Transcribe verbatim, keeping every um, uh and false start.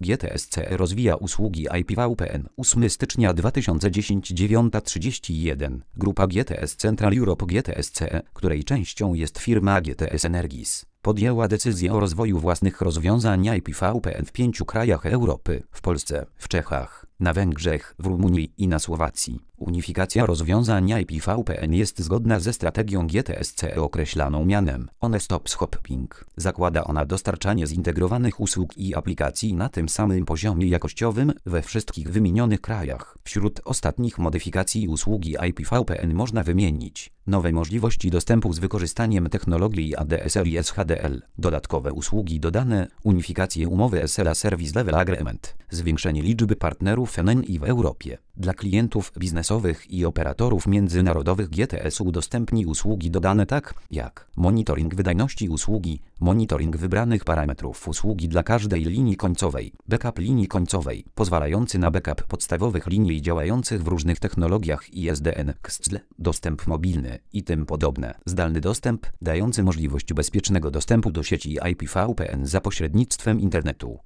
G T S C E rozwija usługi I P V P N. ósmego stycznia dwa tysiące dziesiątego dziewiąta trzydzieści jeden. Grupa G T S Central Europe G T S C E, której częścią jest firma G T S Energies, podjęła decyzję o rozwoju własnych rozwiązań I P V P N w pięciu krajach Europy: w Polsce, w Czechach, na Węgrzech, w Rumunii i na Słowacji. Unifikacja rozwiązań I P V P N jest zgodna ze strategią G T S C E określaną mianem One Stop Shopping. Zakłada ona dostarczanie zintegrowanych usług i aplikacji na tym samym poziomie jakościowym we wszystkich wymienionych krajach. Wśród ostatnich modyfikacji usługi I P V P N można wymienić nowe możliwości dostępu z wykorzystaniem technologii A D S L i S H D L, dodatkowe usługi dodane, unifikację umowy S L A Service Level Agreement, zwiększenie liczby partnerów N N I w Europie. Dla klientów biznesowych i operatorów międzynarodowych G T S udostępni usługi dodane tak jak monitoring wydajności usługi, monitoring wybranych parametrów usługi dla każdej linii końcowej, backup linii końcowej, pozwalający na backup podstawowych linii działających w różnych technologiach I S D N, X C L, dostęp mobilny i tym podobne. Zdalny dostęp, dający możliwość bezpiecznego dostępu do sieci I P V P N za pośrednictwem internetu.